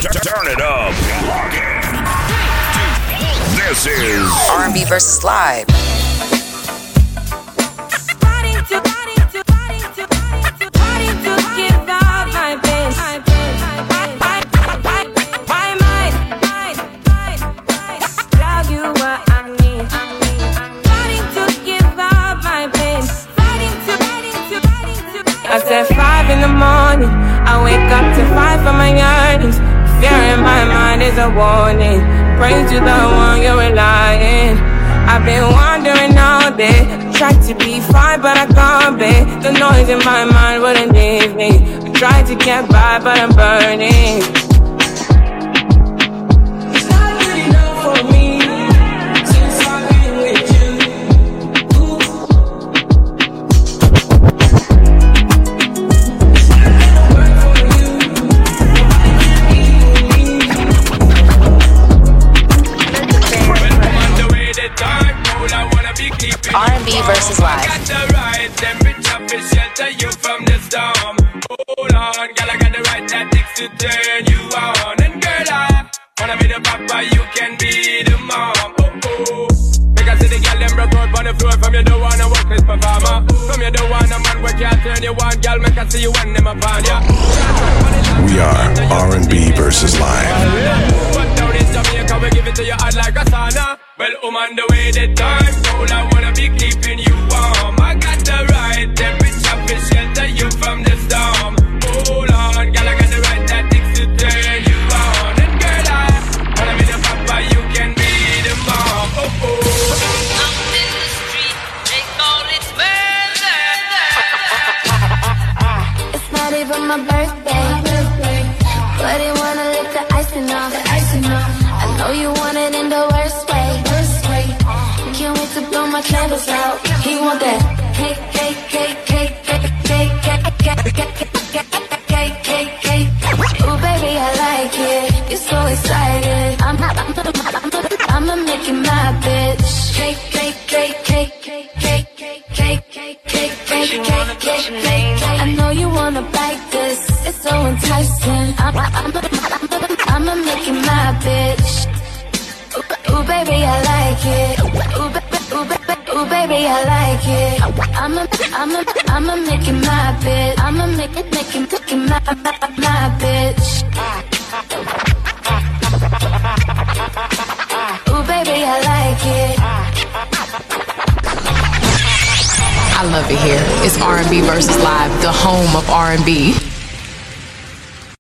Turn it up. Lock in. This is R&B versus Live. I said 5 in the morning, I wake up to 5 for my yearnings. Fear in my mind is a warning. Pray to the one you're relying. I've been wandering all day, tried to be fine but I can't be. The noise in my mind wouldn't leave me. I tried to get by but I'm burning. It's not good enough for me since I've been with you. R&B versus Live. I got the right temperature to shelter you from the storm. Hold on, girl, I got the right tactics to turn you on. And girl, I wanna be the papa, you can be the mom. Make I see the girl them broke out on the floor. From you don't wanna work this performer. From you don't want a man where can't turn you on. Girl, make I see you when them upon ya. We are R&B versus Live. But down in Jamaica, we give it to you hot like a sauna. Well, on the way the time cold, I wanna be keeping you warm. I got the right temperature to shelter you from the storm. Hold on, girl, I got the right tactics to turn you on. And girl, I wanna be the papa, you can be the mom. Out in the street, they call it murder. It's not even my birthday, but he wanna lick the icing off. I know you want it in the worst way. Can't wait to blow my candles out. He want that cake, cake, cake, cake, cake, cake, cake, cake, cake, cake, cake. Ooh, baby, I like it. You're so excited. I'ma make you my bitch. Cake, cake, cake, cake, cake, cake, cake, cake, cake, cake, cake, cake, cake. I know you wanna bite this. It's so enticing. I'ma make you my bitch. Ooh, baby, I like it. Ooh, baby, I like it. I'ma make it my bitch. I'ma make it my bitch. Ooh, baby, I like it. I love it here. It's R&B versus Live, the home of R&B.